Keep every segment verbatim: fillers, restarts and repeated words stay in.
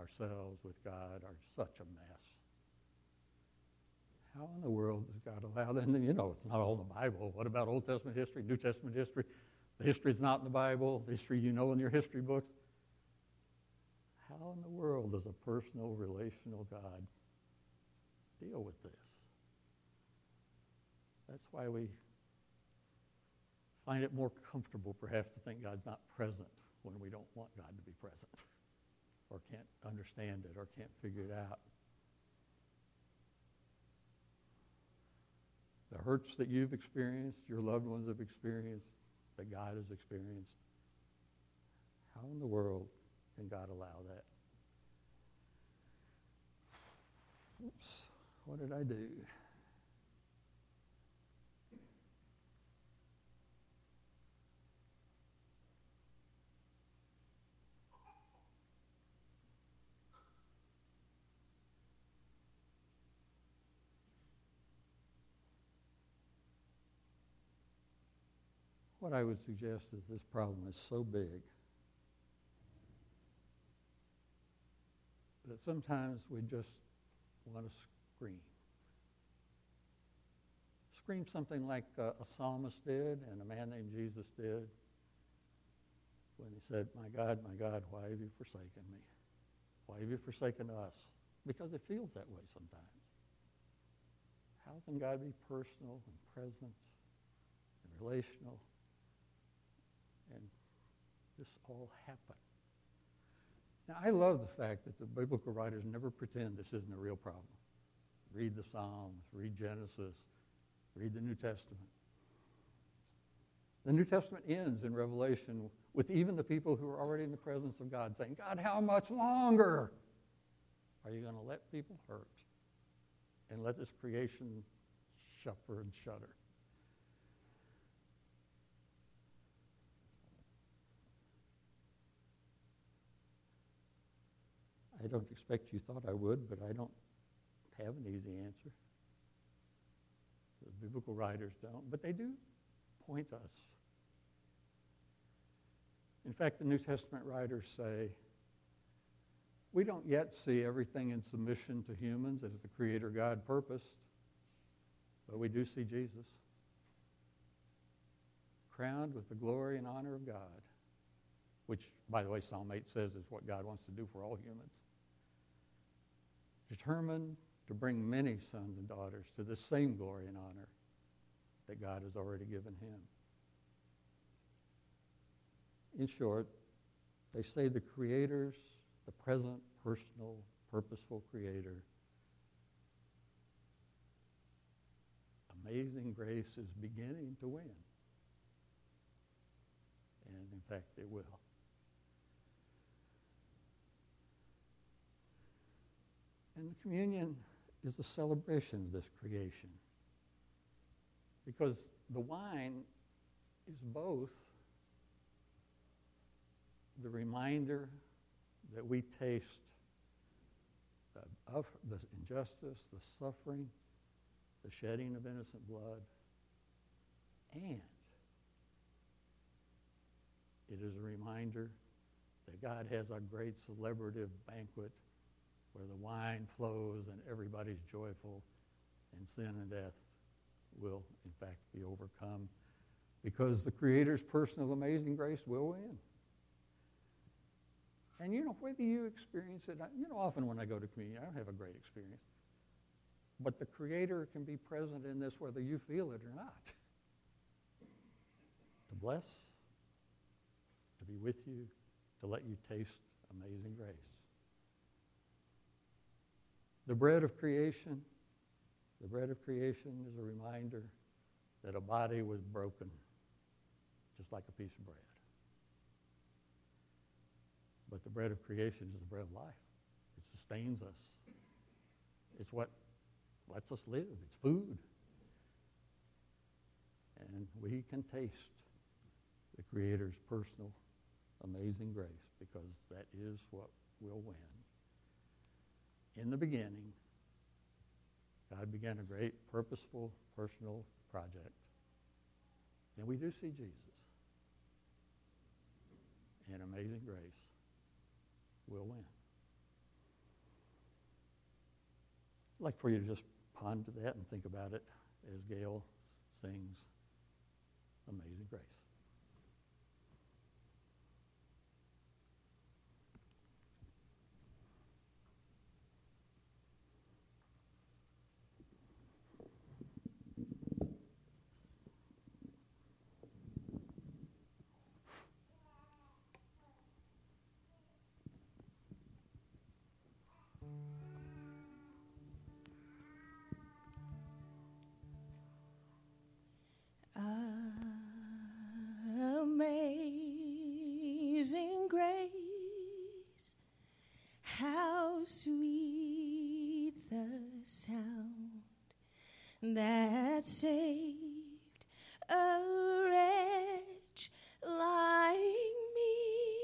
ourselves, with God, are such a mess. How in the world does God allow that? And then, you know, it's not all in the Bible. What about Old Testament history, New Testament history? The history's not in the Bible, the history you know in your history books. How in the world does a personal, relational God deal with this? That's why we find it more comfortable, perhaps, to think God's not present when we don't want God to be present or can't understand it or can't figure it out. The hurts that you've experienced, your loved ones have experienced, that God has experienced, how in the world can God allow that? Oops, what did I do? What I would suggest is this problem is so big that sometimes we just want to scream. Scream something like uh, a psalmist did and a man named Jesus did when he said, "My God, my God, why have you forsaken me? Why have you forsaken us?" Because it feels that way sometimes. How can God be personal and present and relational and this all happen? Now, I love the fact that the biblical writers never pretend this isn't a real problem. Read the Psalms, read Genesis, read the New Testament. The New Testament ends in Revelation with even the people who are already in the presence of God saying, "God, how much longer are you going to let people hurt and let this creation suffer and shudder?" I don't expect you thought I would, but I don't have an easy answer. The biblical writers don't, but they do point us. In fact, the New Testament writers say, we don't yet see everything in submission to humans as the Creator God purposed, but we do see Jesus, crowned with the glory and honor of God, which, by the way, Psalm eight says is what God wants to do for all humans. Determined to bring many sons and daughters to the same glory and honor that God has already given him. In short, they say the Creator's, the present, personal, purposeful Creator, amazing grace is beginning to win. And in fact, it will. And the communion is a celebration of this creation. Because the wine is both the reminder that we taste of the injustice, the suffering, the shedding of innocent blood, and it is a reminder that God has a great celebrative banquet where the wine flows and everybody's joyful and sin and death will, in fact, be overcome because the Creator's personal amazing grace will win. And you know, whether you experience it, you know, often when I go to communion, I don't have a great experience. But the Creator can be present in this whether you feel it or not. To bless, to be with you, to let you taste amazing grace. The bread of creation, the bread of creation is a reminder that a body was broken, just like a piece of bread. But the bread of creation is the bread of life. It sustains us. It's what lets us live. It's food. And we can taste the Creator's personal, amazing grace because that is what will win. In the beginning, God began a great, purposeful, personal project. And we do see Jesus. And amazing grace will win. like for you to just ponder that and think about it as Gail sings Amazing Grace. Amazing grace, how sweet the sound that saved a wretch like me.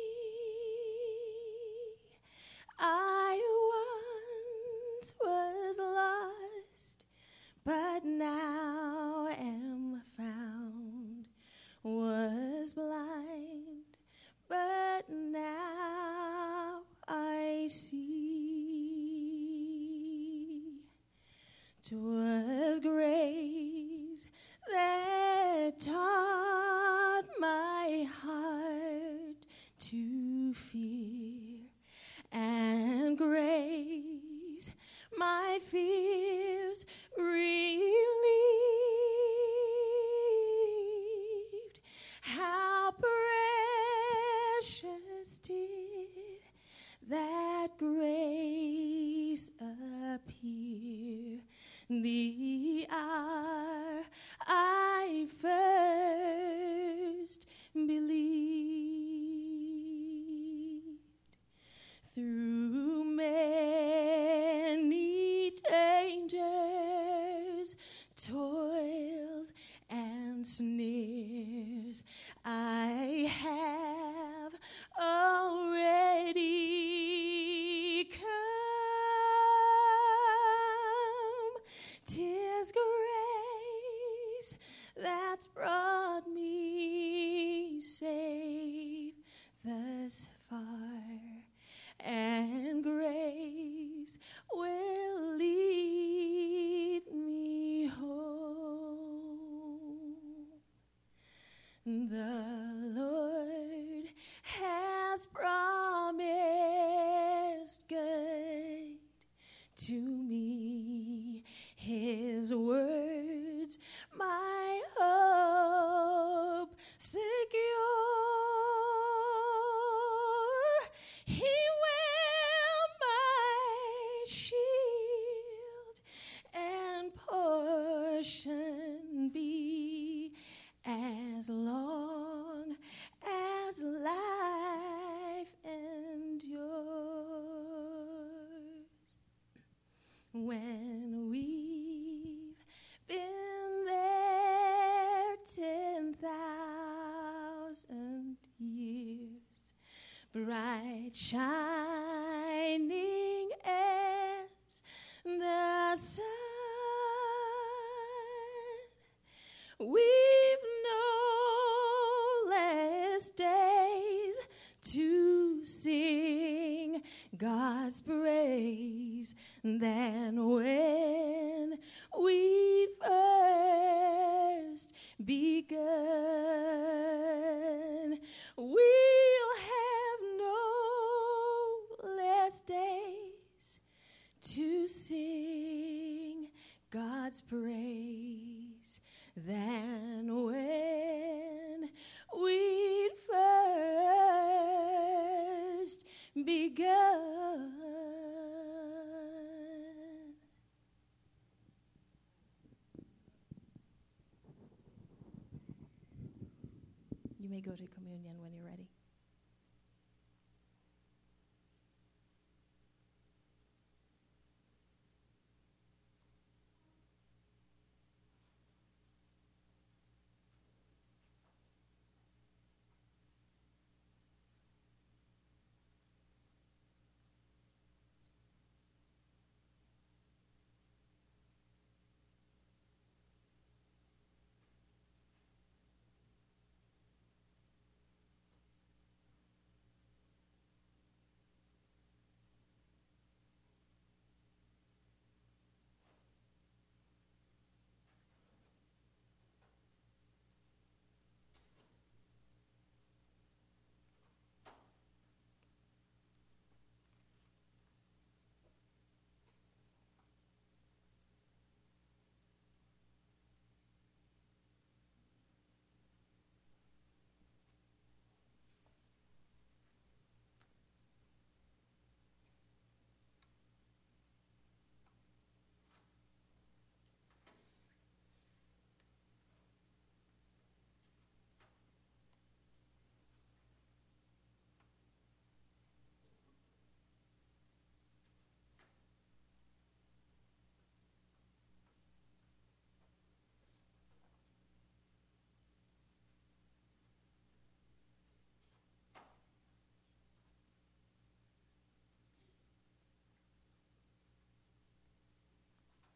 I once was lost, but now am found, was blind, but now I see. 'Twas grace that taught my heart to fear, and grace my fears relieved. How precious did that grace appear the hour I first believed. Through many dangers, toils, and snares, I have already come. 'Tis grace that's brought me safe thus far, and grace will lead me home. The Lord has promised good to me, His words my hope secure. He will my shield and portion be, as long as life endures. When we've been there ten thousand years, bright shining as the sun, we've no less days to sing God's praise than when we first begun. We'll have no less days to sing God's praise than when we'd first begun. You may go to communion when